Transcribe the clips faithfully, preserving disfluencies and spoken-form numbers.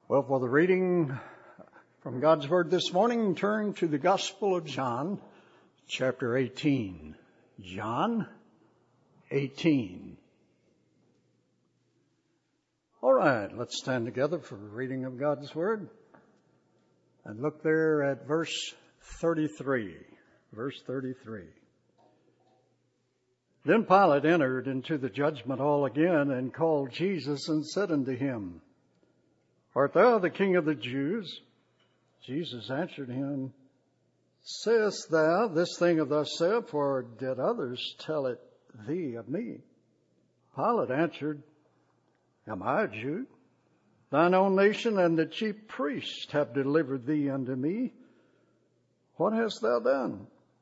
Well, for the reading from God's Word this morning, turn to the Gospel of John, chapter eighteen. John eighteen. All right, let's stand together for the reading of God's Word. And look there at verse thirty-three. Verse thirty-three. Then Pilate entered into the judgment hall again and called Jesus and said unto him, Art thou the King of the Jews? Jesus answered him, Sayest thou this thing of thyself, or did others tell it thee of me? Pilate answered, Am I a Jew? Thine own nation and the chief priests have delivered thee unto me. What hast thou done?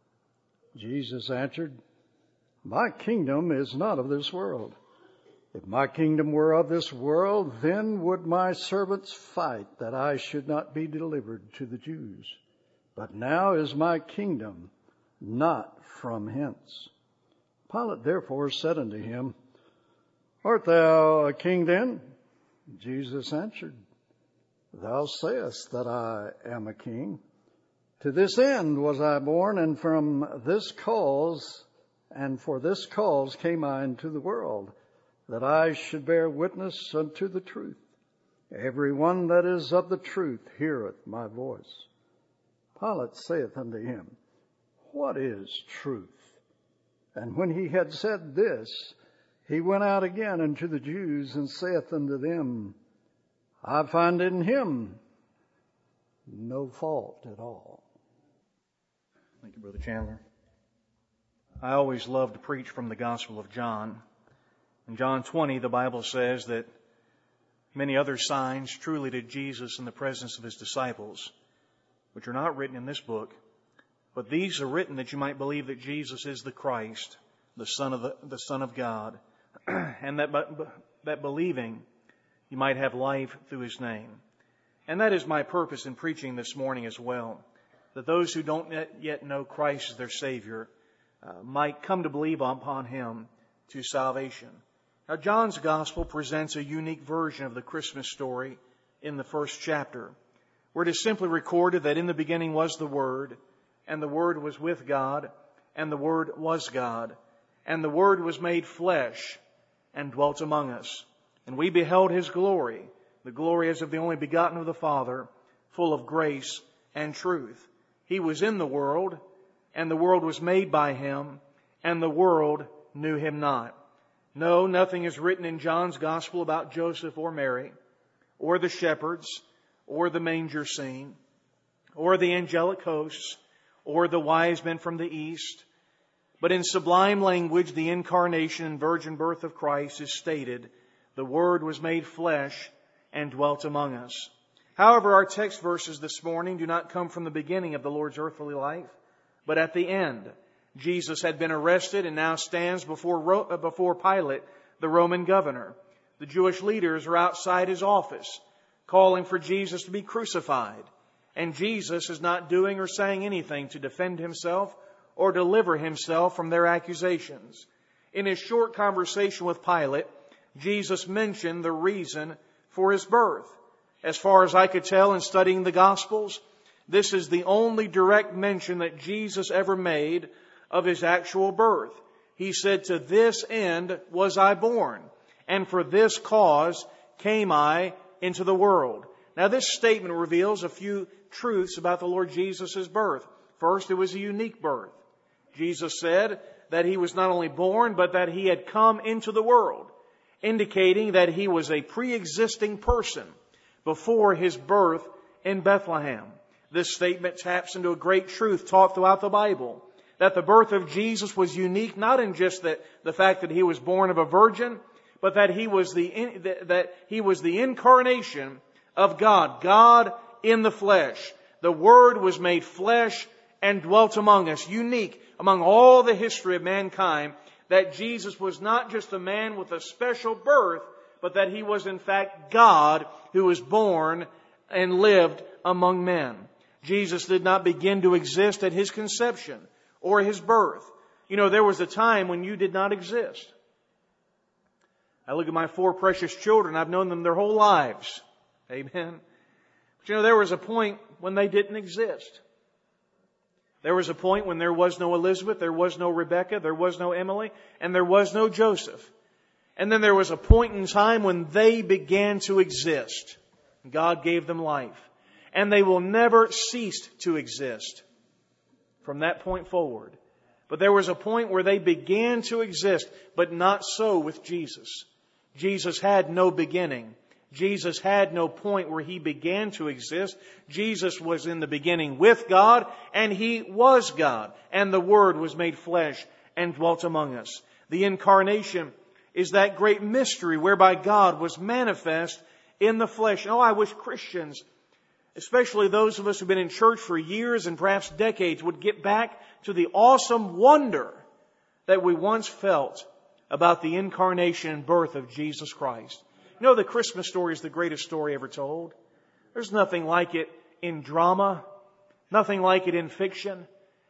Jesus answered, My kingdom is not of this world. If my kingdom were of this world, then would my servants fight that I should not be delivered to the Jews. But now is my kingdom not from hence. Pilate therefore said unto him, Art thou a king then? Jesus answered, Thou sayest that I am a king. To this end was I born, and from this cause, and for this cause came I into the world, that I should bear witness unto the truth. Every one that is of the truth heareth my voice. Pilate saith unto him, What is truth? And when he had said this, he went out again unto the Jews and saith unto them, I find in him no fault at all. Thank you, Brother Chandler. I always love to preach from the Gospel of John. In John twenty, the Bible says that many other signs truly did Jesus in the presence of his disciples, which are not written in this book, but these are written that you might believe that Jesus is the Christ, the Son of the, the Son of God, and that that believing you might have life through his name. And that is my purpose in preaching this morning as well, that those who don't yet know Christ as their Savior uh, might come to believe upon him to salvation. Now, John's Gospel presents a unique version of the Christmas story in the first chapter, where it is simply recorded that in the beginning was the Word, and the Word was with God, and the Word was God, and the Word was made flesh and dwelt among us. And we beheld his glory, the glory as of the only begotten of the Father, full of grace and truth. He was in the world, and the world was made by him, and the world knew him not. No, nothing is written in John's Gospel about Joseph or Mary, or the shepherds, or the manger scene, or the angelic hosts, or the wise men from the east. But in sublime language, the incarnation and virgin birth of Christ is stated. The Word was made flesh and dwelt among us. However, our text verses this morning do not come from the beginning of the Lord's earthly life, but at the end. Jesus had been arrested and now stands before before Pilate, the Roman governor. The Jewish leaders are outside his office, calling for Jesus to be crucified. And Jesus is not doing or saying anything to defend himself or deliver himself from their accusations. In his short conversation with Pilate, Jesus mentioned the reason for his birth. As far as I could tell in studying the Gospels, this is the only direct mention that Jesus ever made of his actual birth. He said, To this end was I born, and for this cause came I into the world. Now, this statement reveals a few truths about the Lord Jesus' birth. First, it was a unique birth. Jesus said that he was not only born, but that he had come into the world, indicating that he was a pre-existing person before his birth in Bethlehem. This statement taps into a great truth taught throughout the Bible, that the birth of Jesus was unique, not in just that the fact that he was born of a virgin, but that he was the in, that he was the incarnation of God, God in the flesh. The Word was made flesh and dwelt among us, unique among all the history of mankind, that Jesus was not just a man with a special birth, but that he was in fact God who was born and lived among men. Jesus did not begin to exist at his conception or his birth. You know, there was a time when you did not exist. I look at my four precious children. I've known them their whole lives. Amen. But you know, there was a point when they didn't exist. There was a point when there was no Elizabeth, there was no Rebecca, there was no Emily, and there was no Joseph. And then there was a point in time when they began to exist. God gave them life. And they will never cease to exist from that point forward. But there was a point where they began to exist, but not so with Jesus. Jesus had no beginning. Jesus had no point where He began to exist. Jesus was in the beginning with God, and He was God. And the Word was made flesh and dwelt among us. The incarnation is that great mystery whereby God was manifest in the flesh. Oh, I wish Christians, especially those of us who've been in church for years and perhaps decades, would get back to the awesome wonder that we once felt about the incarnation and birth of Jesus Christ. You know, the Christmas story is the greatest story ever told. There's nothing like it in drama, nothing like it in fiction.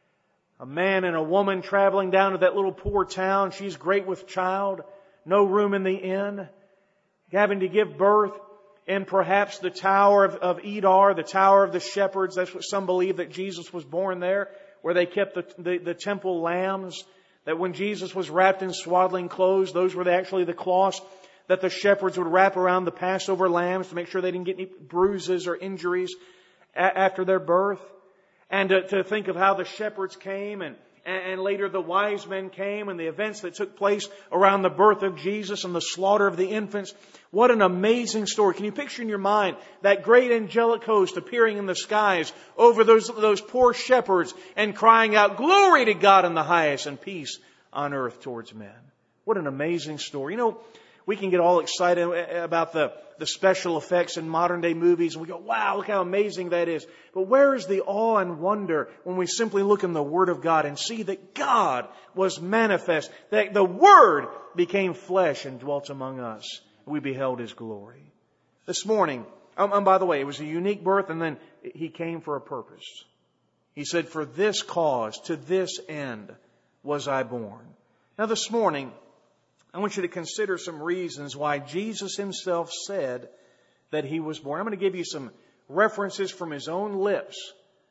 A man and a woman traveling down to that little poor town. She's great with child, no room in the inn, having to give birth in perhaps the Tower of, of Edar, the Tower of the Shepherds. That's what some believe, that Jesus was born there, where they kept the, the, the temple lambs, that when Jesus was wrapped in swaddling clothes, those were the, actually the cloths that the shepherds would wrap around the Passover lambs to make sure they didn't get any bruises or injuries a- after their birth. And to, to think of how the shepherds came and, and later the wise men came and the events that took place around the birth of Jesus and the slaughter of the infants. What an amazing story. Can you picture in your mind that great angelic host appearing in the skies over those, those poor shepherds and crying out, "Glory to God in the highest and peace on earth towards men." What an amazing story. You know, we can get all excited about the, the special effects in modern day movies and we go, wow, look how amazing that is. But where is the awe and wonder when we simply look in the Word of God and see that God was manifest, that the Word became flesh and dwelt among us. We beheld His glory. This morning, um, and by the way, it was a unique birth, and then He came for a purpose. He said, "For this cause, to this end was I born." Now this morning, I want you to consider some reasons why Jesus Himself said that He was born. I'm going to give you some references from His own lips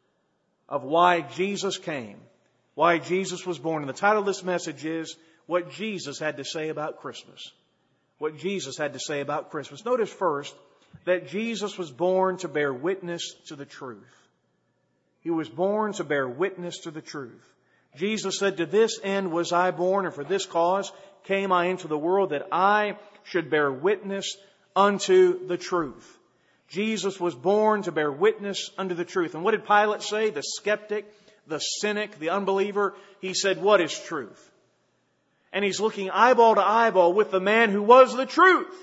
of why Jesus came, why Jesus was born. And the title of this message is, What Jesus Had to Say About Christmas. What Jesus had to say about Christmas. Notice first that Jesus was born to bear witness to the truth. He was born to bear witness to the truth. Jesus said, "To this end was I born, and for this cause came I into the world, that I should bear witness unto the truth." Jesus was born to bear witness unto the truth. And what did Pilate say? The skeptic, the cynic, the unbeliever. He said, "What is truth?" And he's looking eyeball to eyeball with the man who was the truth.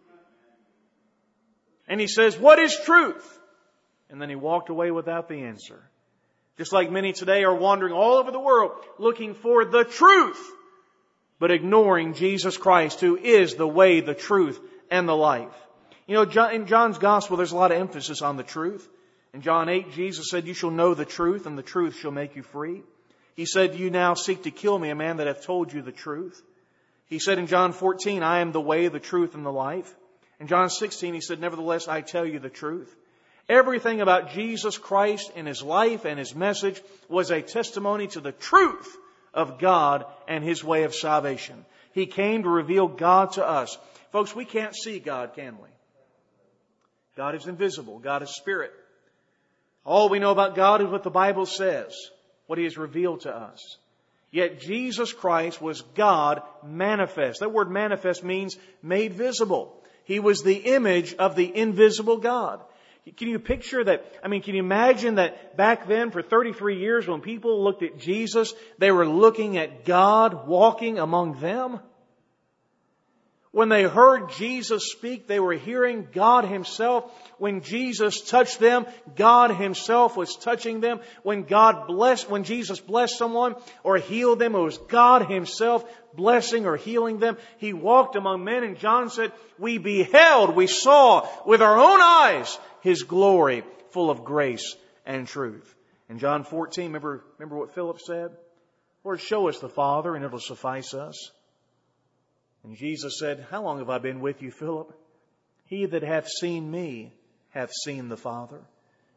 And he says, "What is truth?" And then he walked away without the answer. Just like many today are wandering all over the world looking for the truth, but ignoring Jesus Christ, who is the way, the truth, and the life. You know, in John's Gospel, there's a lot of emphasis on the truth. In John eight, Jesus said, "You shall know the truth, and the truth shall make you free." He said, "You now seek to kill me, a man that hath told you the truth." He said in John fourteen, "I am the way, the truth, and the life." In John sixteen, He said, "Nevertheless, I tell you the truth." Everything about Jesus Christ and His life and His message was a testimony to the truth of God and His way of salvation. He came to reveal God to us. Folks, we can't see God, can we? God is invisible. God is spirit. All we know about God is what the Bible says, what He has revealed to us. Yet Jesus Christ was God manifest. That word manifest means made visible. He was the image of the invisible God. Can you picture that? I mean, can you imagine that back then for thirty-three years when people looked at Jesus, they were looking at God walking among them? When they heard Jesus speak, they were hearing God Himself. When Jesus touched them, God Himself was touching them. When God blessed, when Jesus blessed someone or healed them, it was God Himself blessing or healing them. He walked among men, and John said, "We beheld, we saw with our own eyes His glory, full of grace and truth." In John fourteen, remember, remember what Philip said? "Lord, show us the Father, and it'll suffice us." And Jesus said, "How long have I been with you, Philip? He that hath seen me hath seen the Father."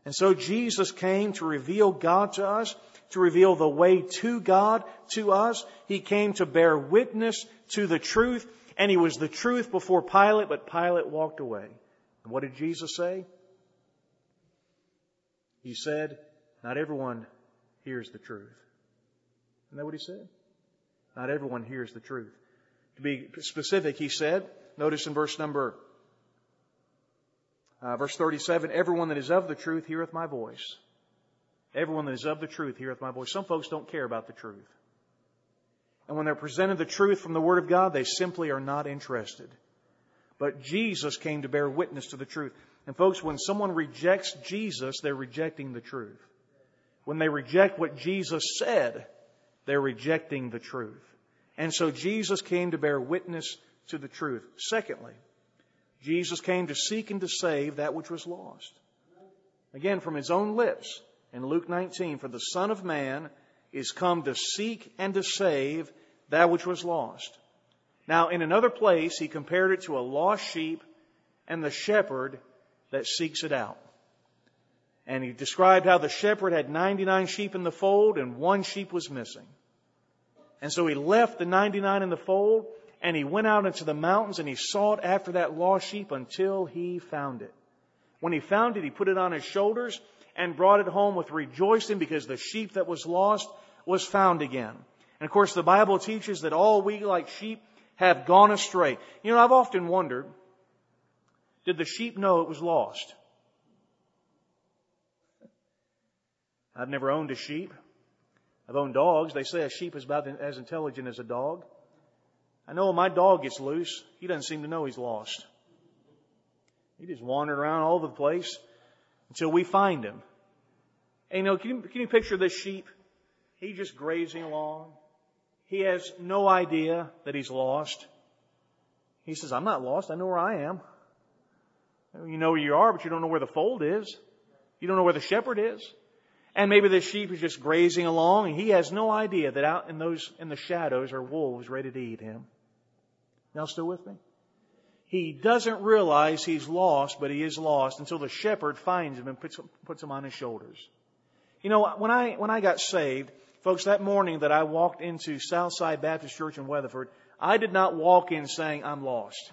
And so Jesus came to reveal God to us, to reveal the way to God to us. He came to bear witness to the truth, and He was the truth before Pilate, but Pilate walked away. And what did Jesus say? He said, not everyone hears the truth. Isn't that what He said? Not everyone hears the truth. To be specific, He said, notice in verse number Uh, verse thirty-seven, everyone that is of the truth heareth my voice. Everyone that is of the truth heareth my voice. Some folks don't care about the truth. And when they're presented the truth from the Word of God, they simply are not interested. But Jesus came to bear witness to the truth. And folks, when someone rejects Jesus, they're rejecting the truth. When they reject what Jesus said, they're rejecting the truth. And so Jesus came to bear witness to the truth. Secondly, Jesus came to seek and to save that which was lost. Again, from His own lips in Luke nineteen, for the Son of Man is come to seek and to save that which was lost. Now, in another place, He compared it to a lost sheep and the shepherd that seeks it out. And He described how the shepherd had ninety-nine sheep in the fold and one sheep was missing. And so He left the ninety-nine in the fold, and He went out into the mountains and He sought after that lost sheep until He found it. When He found it, He put it on His shoulders and brought it home with rejoicing because the sheep that was lost was found again. And of course, the Bible teaches that all we like sheep have gone astray. You know, I've often wondered, did the sheep know it was lost? I've never owned a sheep. I've owned dogs. They say a sheep is about as intelligent as a dog. I know when my dog gets loose, he doesn't seem to know he's lost. He just wandered around all over the place until we find him. And you know, can you, can you picture this sheep? He's just grazing along. He has no idea that he's lost. He says, I'm not lost. I know where I am. You know where you are, but you don't know where the fold is. You don't know where the shepherd is. And maybe the sheep is just grazing along, and he has no idea that out in those in the shadows are wolves ready to eat him. Y'all still with me? He doesn't realize he's lost, but he is lost until the shepherd finds him and puts, puts him on his shoulders. You know, when I when I got saved, folks, that morning that I walked into Southside Baptist Church in Weatherford, I did not walk in saying, I'm lost.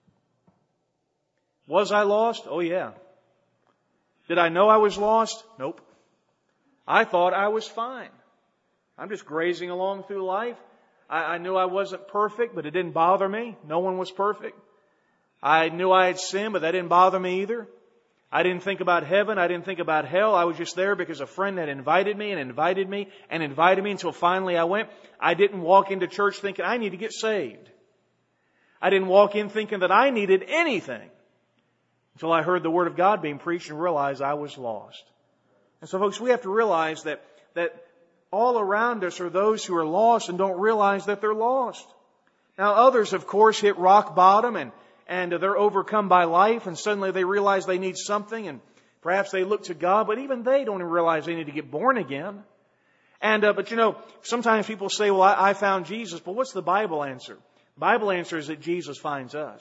Was I lost? Oh, yeah. Did I know I was lost? Nope. I thought I was fine. I'm just grazing along through life. I, I knew I wasn't perfect, but it didn't bother me. No one was perfect. I knew I had sinned, but that didn't bother me either. I didn't think about heaven. I didn't think about hell. I was just there because a friend had invited me and invited me and invited me until finally I went. I didn't walk into church thinking I need to get saved. I didn't walk in thinking that I needed anything until I heard the Word of God being preached and realized I was lost. And so, folks, we have to realize that, that all around us are those who are lost and don't realize that they're lost. Now, others, of course, hit rock bottom and, and they're overcome by life and suddenly they realize they need something and perhaps they look to God, but even they don't even realize they need to get born again. And, uh, but you know, sometimes people say, well, I, I found Jesus, but what's the Bible answer? The Bible answer is that Jesus finds us.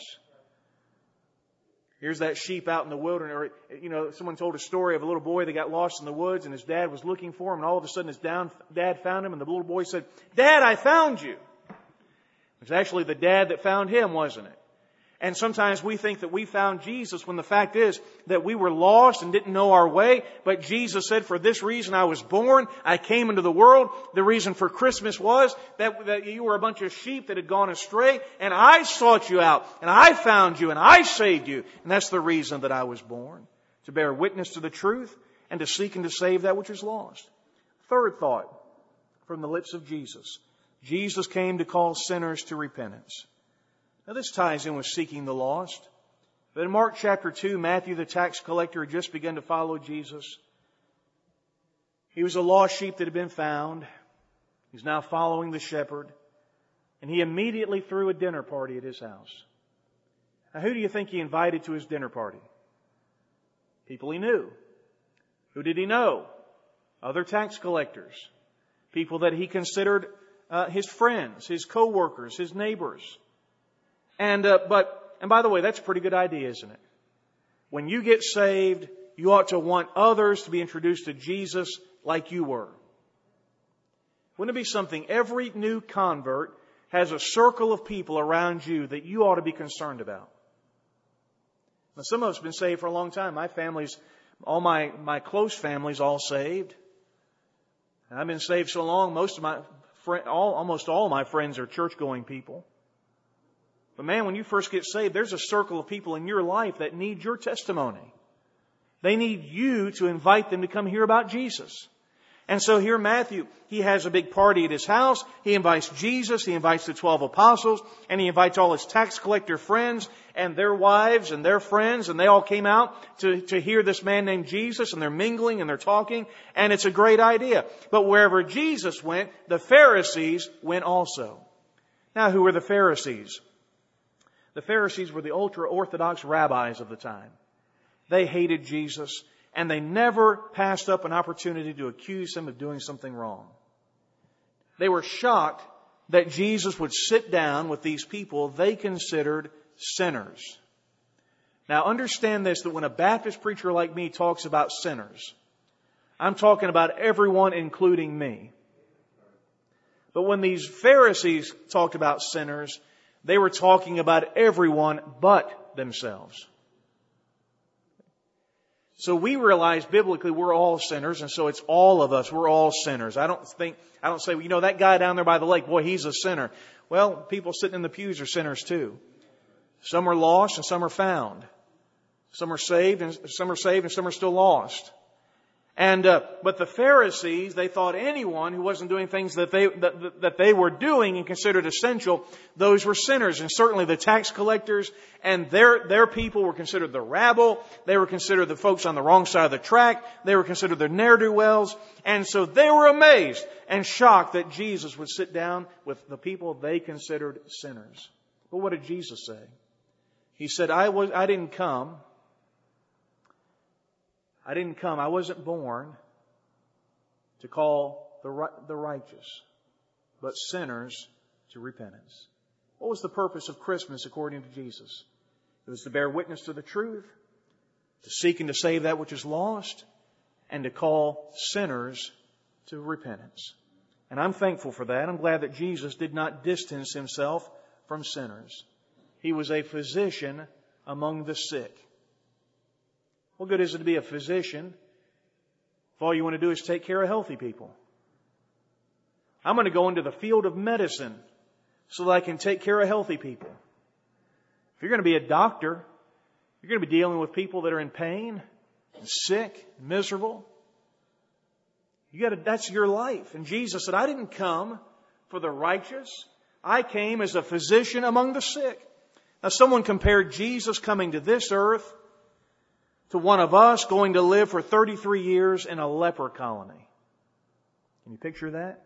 Here's that sheep out in the wilderness. Or, you know, someone told a story of a little boy that got lost in the woods and his dad was looking for him and all of a sudden his down, dad found him and the little boy said, Dad, I found you. It was actually the dad that found him, wasn't it? And sometimes we think that we found Jesus when the fact is that we were lost and didn't know our way. But Jesus said, for this reason I was born. I came into the world. The reason for Christmas was that, that you were a bunch of sheep that had gone astray. And I sought you out. And I found you. And I saved you. And that's the reason that I was born. To bear witness to the truth and to seek and to save that which is lost. Third thought from the lips of Jesus. Jesus came to call sinners to repentance. Now this ties in with seeking the lost. But in Mark chapter two, Matthew the tax collector had just begun to follow Jesus. He was a lost sheep that had been found. He's now following the shepherd. And he immediately threw a dinner party at his house. Now who do you think he invited to his dinner party? People he knew. Who did he know? Other tax collectors. People that he considered uh, his friends, his co-workers, his neighbors. And, uh, but, and by the way, that's a pretty good idea, isn't it? When you get saved, you ought to want others to be introduced to Jesus like you were. Wouldn't it be something? Every new convert has a circle of people around you that you ought to be concerned about. Now, some of us have been saved for a long time. My family's, all my, my close family's all saved. And I've been saved so long, most of my, all, almost all my friends are church-going people. But man, when you first get saved, there's a circle of people in your life that need your testimony. They need you to invite them to come hear about Jesus. And so here Matthew, he has a big party at his house. He invites Jesus, he invites the twelve apostles, and he invites all his tax collector friends and their wives and their friends, and they all came out to, to hear this man named Jesus, and they're mingling and they're talking, and it's a great idea. But wherever Jesus went, the Pharisees went also. Now, who were the Pharisees? The Pharisees were the ultra-Orthodox rabbis of the time. They hated Jesus, and they never passed up an opportunity to accuse him of doing something wrong. They were shocked that Jesus would sit down with these people they considered sinners. Now understand this, that when a Baptist preacher like me talks about sinners, I'm talking about everyone, including me. But when these Pharisees talked about sinners, they were talking about everyone but themselves. So we realize biblically we're all sinners, and so it's all of us. We're all sinners. I don't think, I don't say, well, you know, that guy down there by the lake, boy, he's a sinner. Well, people sitting in the pews are sinners too. Some are lost and some are found. Some are saved and some are saved and some are still lost. And, uh, but the Pharisees, they thought anyone who wasn't doing things that they, that, that they were doing and considered essential, those were sinners. And certainly the tax collectors and their, their people were considered the rabble. They were considered the folks on the wrong side of the track. They were considered the ne'er-do-wells. And so they were amazed and shocked that Jesus would sit down with the people they considered sinners. But what did Jesus say? He said, I was, I didn't come I didn't come, I wasn't born to call the the righteous, but sinners to repentance. What was the purpose of Christmas according to Jesus? It was to bear witness to the truth, to seek and to save that which is lost, and to call sinners to repentance. And I'm thankful for that. I'm glad that Jesus did not distance himself from sinners. He was a physician among the sick. What good is it to be a physician if all you want to do is take care of healthy people? I'm going to go into the field of medicine so that I can take care of healthy people. If you're going to be a doctor, you're going to be dealing with people that are in pain, and sick, and miserable. You got to, that's your life. And Jesus said, I didn't come for the righteous. I came as a physician among the sick. Now, someone compared Jesus coming to this earth to one of us going to live for thirty-three years in a leper colony. Can you picture that?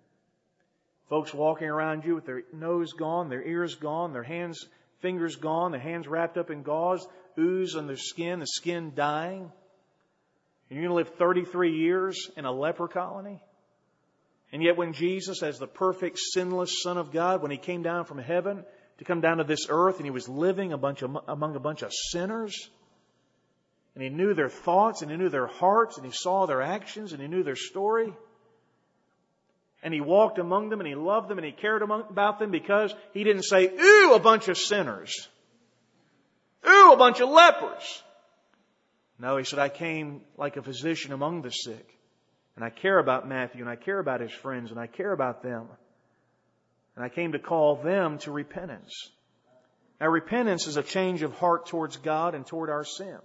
Folks walking around you with their nose gone, their ears gone, their hands, fingers gone, their hands wrapped up in gauze, ooze on their skin, the skin dying. And you're going to live thirty-three years in a leper colony? And yet when Jesus, as the perfect, sinless Son of God, when He came down from heaven to come down to this earth, and He was living a bunch of, among a bunch of sinners, and He knew their thoughts, and He knew their hearts, and He saw their actions, and He knew their story. And He walked among them, and He loved them, and He cared about them because He didn't say, ooh, a bunch of sinners. Ooh, a bunch of lepers. No, He said, I came like a physician among the sick. And I care about Matthew, and I care about his friends, and I care about them. And I came to call them to repentance. Now, repentance is a change of heart towards God and toward our sin.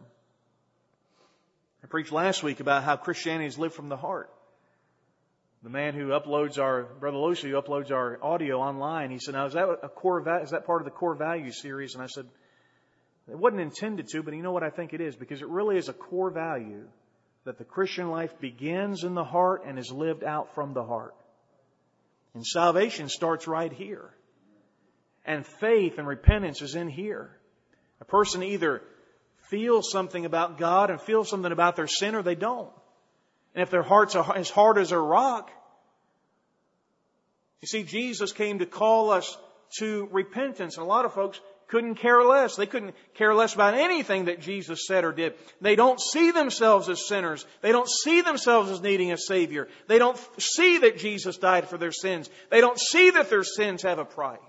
I preached last week about how Christianity is lived from the heart. The man who uploads our, Brother Lucy, who uploads our audio online, he said, now is that a core, is that part of the core value series? And I said, it wasn't intended to, but you know what I think it is? Because it really is a core value that the Christian life begins in the heart and is lived out from the heart. And salvation starts right here. And faith and repentance is in here. A person either feels something about God and feels something about their sin, or they don't. And if their hearts are as hard as a rock, you see, Jesus came to call us to repentance. And a lot of folks couldn't care less. They couldn't care less about anything that Jesus said or did. They don't see themselves as sinners. They don't see themselves as needing a Savior. They don't see that Jesus died for their sins. They don't see that their sins have a price.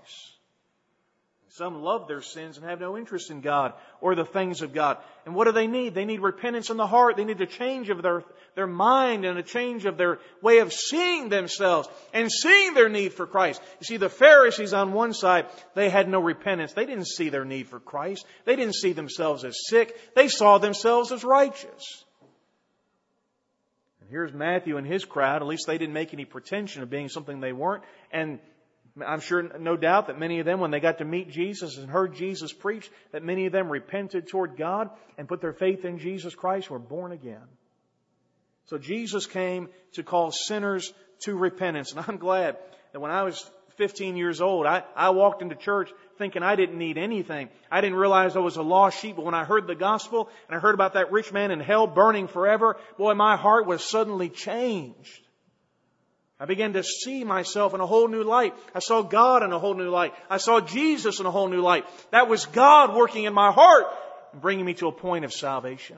Some love their sins and have no interest in God or the things of God. And what do they need? They need repentance in the heart. They need a change of their, their mind and a change of their way of seeing themselves and seeing their need for Christ. You see, the Pharisees on one side, they had no repentance. They didn't see their need for Christ. They didn't see themselves as sick. They saw themselves as righteous. And here's Matthew and his crowd. At least they didn't make any pretension of being something they weren't. And I'm sure, no doubt, that many of them, when they got to meet Jesus and heard Jesus preach, that many of them repented toward God and put their faith in Jesus Christ, were born again. So Jesus came to call sinners to repentance. And I'm glad that when I was fifteen years old, I, I walked into church thinking I didn't need anything. I didn't realize I was a lost sheep. But when I heard the gospel and I heard about that rich man in hell burning forever, boy, my heart was suddenly changed. I began to see myself in a whole new light. I saw God in a whole new light. I saw Jesus in a whole new light. That was God working in my heart and bringing me to a point of salvation.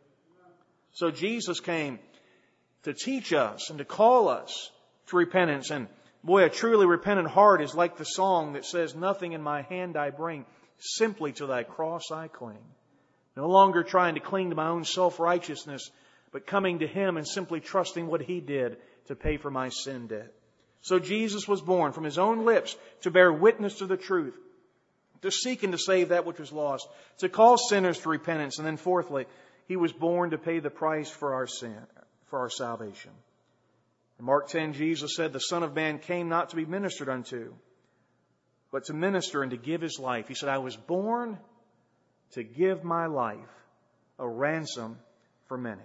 So Jesus came to teach us and to call us to repentance. And boy, a truly repentant heart is like the song that says, "Nothing in my hand I bring, simply to thy cross I cling." No longer trying to cling to my own self-righteousness, but coming to Him and simply trusting what He did to pay for my sin debt. So Jesus was born from His own lips to bear witness to the truth, to seek and to save that which was lost, to call sinners to repentance. And then fourthly, He was born to pay the price for our sin, for our salvation. In Mark ten, Jesus said, "The Son of Man came not to be ministered unto, but to minister and to give His life." He said, "I was born to give my life a ransom for many."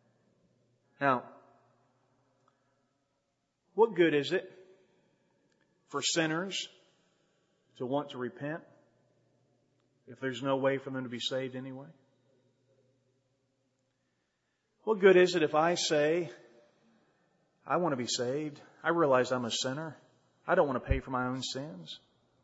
Now, what good is it for sinners to want to repent if there's no way for them to be saved anyway? What good is it if I say, I want to be saved, I realize I'm a sinner, I don't want to pay for my own sins,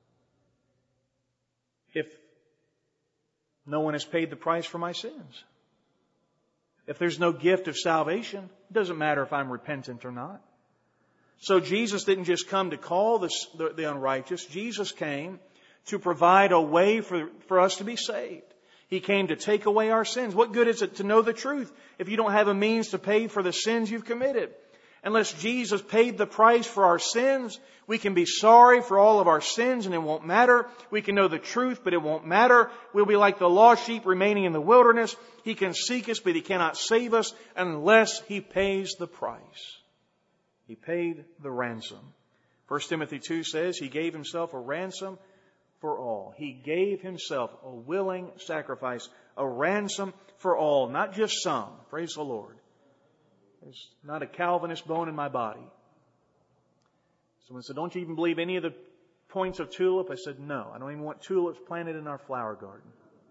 if no one has paid the price for my sins? If there's no gift of salvation, it doesn't matter if I'm repentant or not. So Jesus didn't just come to call the, the, the unrighteous. Jesus came to provide a way for, for us to be saved. He came to take away our sins. What good is it to know the truth if you don't have a means to pay for the sins you've committed? Unless Jesus paid the price for our sins, we can be sorry for all of our sins and it won't matter. We can know the truth, but it won't matter. We'll be like the lost sheep remaining in the wilderness. He can seek us, but He cannot save us unless He pays the price. He paid the ransom. First Timothy two says He gave Himself a ransom for all. He gave Himself a willing sacrifice, a ransom for all, not just some. Praise the Lord. There's not a Calvinist bone in my body. Someone said, "Don't you even believe any of the points of tulip?" I said, "No, I don't even want tulips planted in our flower garden."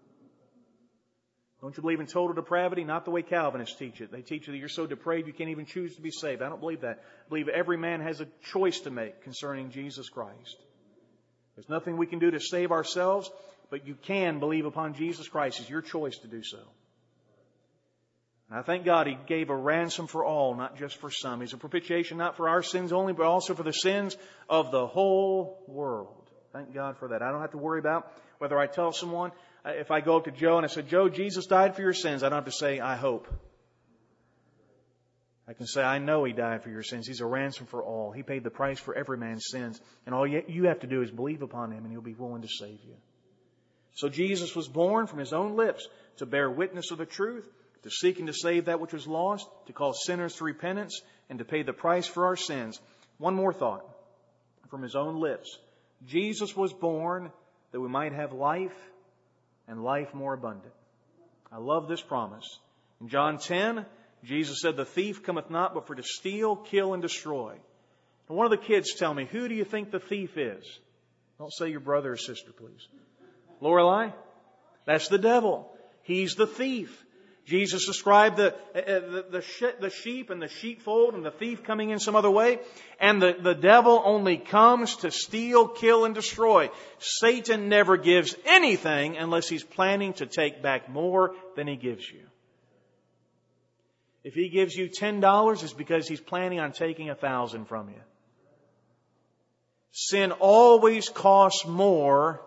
Don't you believe in total depravity? Not the way Calvinists teach it. They teach that you're so depraved you can't even choose to be saved. I don't believe that. I believe every man has a choice to make concerning Jesus Christ. There's nothing we can do to save ourselves, but you can believe upon Jesus Christ. It's your choice to do so. And I thank God He gave a ransom for all, not just for some. He's a propitiation not for our sins only, but also for the sins of the whole world. Thank God for that. I don't have to worry about whether I tell someone, if I go up to Joe and I say, "Joe, Jesus died for your sins," I don't have to say, "I hope." I can say, "I know He died for your sins. He's a ransom for all. He paid the price for every man's sins. And all you have to do is believe upon Him and He'll be willing to save you." So Jesus was born from His own lips to bear witness of the truth, to seek and to save that which was lost, to call sinners to repentance, and to pay the price for our sins. One more thought from His own lips. Jesus was born that we might have life and life more abundant. I love this promise. In John ten, Jesus said, "The thief cometh not but for to steal, kill, and destroy." And one of the kids tell me, "Who do you think the thief is?" Don't say your brother or sister, please. Lorelei? That's the devil. He's the thief. Jesus described the, uh, the, the, sh- the sheep and the sheepfold and the thief coming in some other way. And the, the devil only comes to steal, kill, and destroy. Satan never gives anything unless he's planning to take back more than he gives you. If he gives you ten dollars, it's because he's planning on taking a thousand from you. Sin always costs more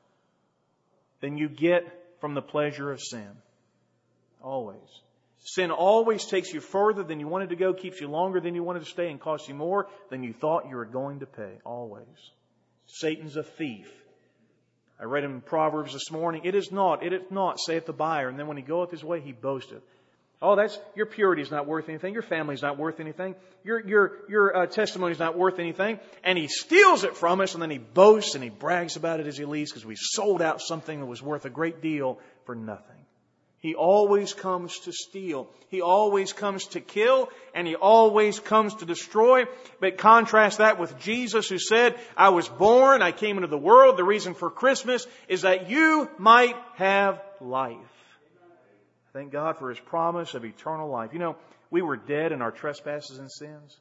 than you get from the pleasure of sin. Always. Sin always takes you further than you wanted to go, keeps you longer than you wanted to stay, and costs you more than you thought you were going to pay. Always. Satan's a thief. I read in Proverbs this morning, it is not, it is not, saith the buyer, and then when he goeth his way, he boasteth. Oh, that's, your purity is not worth anything. Your family is not worth anything. Your, your, your uh, testimony is not worth anything. And he steals it from us, and then he boasts and he brags about it as he leaves because we sold out something that was worth a great deal for nothing. He always comes to steal. He always comes to kill, and He always comes to destroy. But contrast that with Jesus, who said, I was born, I came into the world. The reason for Christmas is that you might have life. Thank God for His promise of eternal life. You know, we were dead in our trespasses and sins.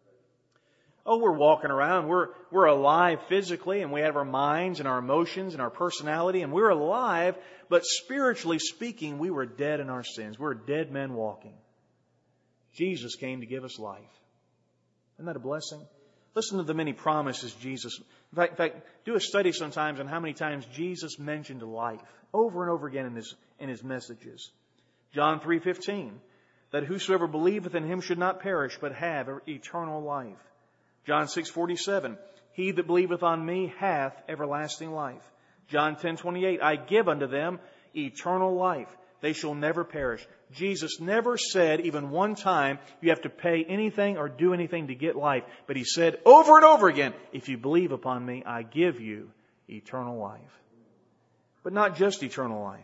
Oh, we're walking around. We're, we're alive physically, and we have our minds and our emotions and our personality, and we're alive. But spiritually speaking, we were dead in our sins. We're dead men walking. Jesus came to give us life. Isn't that a blessing? Listen to the many promises Jesus... In fact, in fact, do a study sometimes on how many times Jesus mentioned life over and over again in His, in his messages. John three fifteen, that whosoever believeth in Him should not perish, but have eternal life. John six forty-seven, he that believeth on me hath everlasting life. John ten twenty-eight, I give unto them eternal life. They shall never perish. Jesus never said even one time you have to pay anything or do anything to get life. But He said over and over again, if you believe upon me, I give you eternal life. But not just eternal life.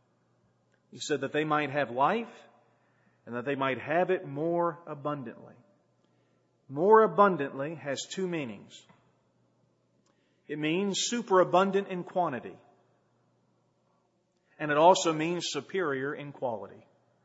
He said that they might have life and that they might have it more abundantly. More abundantly has two meanings. It means superabundant in quantity. And it also means superior in quality.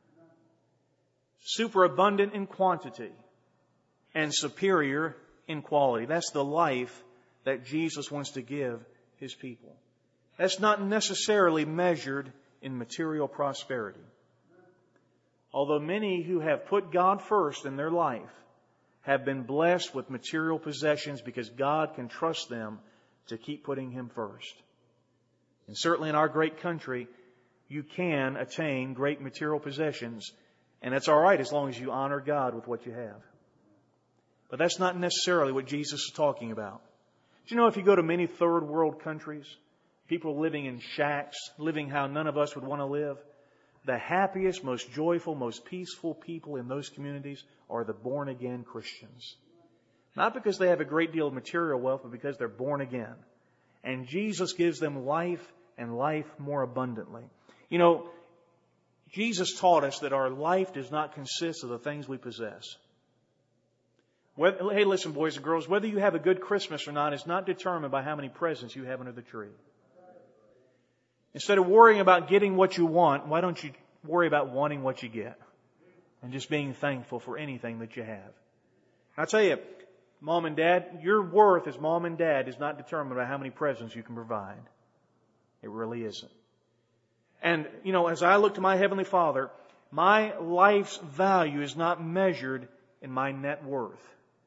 Superabundant in quantity and superior in quality. That's the life that Jesus wants to give His people. That's not necessarily measured in material prosperity. Although many who have put God first in their life have been blessed with material possessions because God can trust them to keep putting Him first. And certainly in our great country, you can attain great material possessions, and that's all right as long as you honor God with what you have. But that's not necessarily what Jesus is talking about. Do you know if you go to many third world countries, people living in shacks, living how none of us would want to live, the happiest, most joyful, most peaceful people in those communities are the born-again Christians. Not because they have a great deal of material wealth, but because they're born again. And Jesus gives them life and life more abundantly. You know, Jesus taught us that our life does not consist of the things we possess. Whether, hey, listen, boys and girls, whether you have a good Christmas or not is not determined by how many presents you have under the tree. Instead of worrying about getting what you want, why don't you worry about wanting what you get and just being thankful for anything that you have? I'll tell you, Mom and Dad, your worth as Mom and Dad is not determined by how many presents you can provide. It really isn't. And, you know, as I look to my Heavenly Father, my life's value is not measured in my net worth.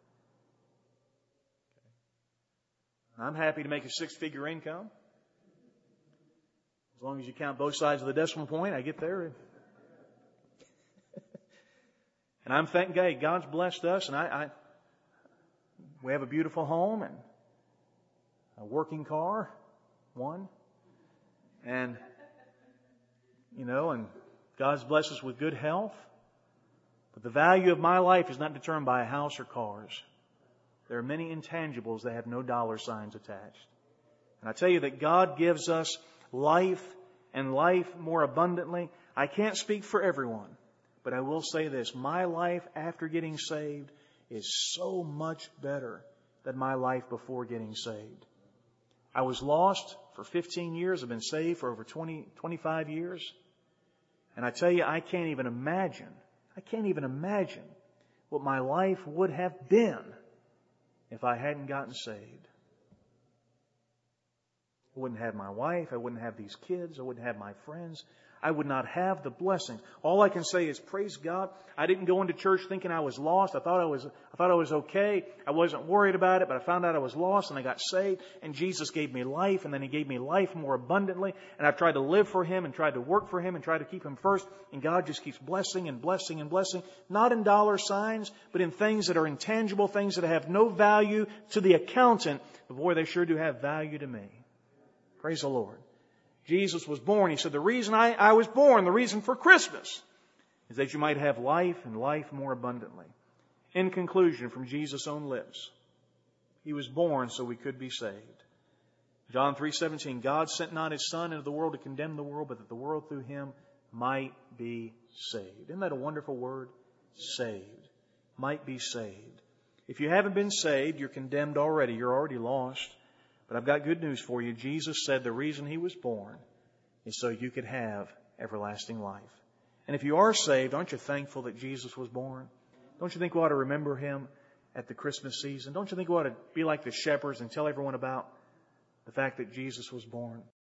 I'm happy to make a six-figure income. As long as you count both sides of the decimal point, I get there. And I'm thanking God. God's blessed us, and I, I we have a beautiful home and a working car, one. And, you know, and God's blessed us with good health. But the value of my life is not determined by a house or cars. There are many intangibles that have no dollar signs attached. And I tell you that God gives us life and life more abundantly. I can't speak for everyone, but I will say this. My life after getting saved is so much better than my life before getting saved. I was lost for fifteen years. I've been saved for over twenty, twenty-five years. And I tell you, I can't even imagine, I can't even imagine what my life would have been if I hadn't gotten saved. I wouldn't have my wife. I wouldn't have these kids. I wouldn't have my friends. I would not have the blessings. All I can say is, praise God. I didn't go into church thinking I was lost. I thought I was, I thought I was okay. I wasn't worried about it, but I found out I was lost and I got saved. And Jesus gave me life, and then He gave me life more abundantly. And I've tried to live for Him and tried to work for Him and tried to keep Him first. And God just keeps blessing and blessing and blessing. Not in dollar signs, but in things that are intangible, things that have no value to the accountant. But boy, they sure do have value to me. Praise the Lord. Jesus was born. He said, the reason I, I was born, the reason for Christmas, is that you might have life and life more abundantly. In conclusion, from Jesus' own lips, He was born so we could be saved. John three seventeen, God sent not His Son into the world to condemn the world, but that the world through Him might be saved. Isn't that a wonderful word? Saved. Might be saved. If you haven't been saved, you're condemned already. You're already lost. But I've got good news for you. Jesus said the reason He was born is so you could have everlasting life. And if you are saved, aren't you thankful that Jesus was born? Don't you think we ought to remember Him at the Christmas season? Don't you think we ought to be like the shepherds and tell everyone about the fact that Jesus was born?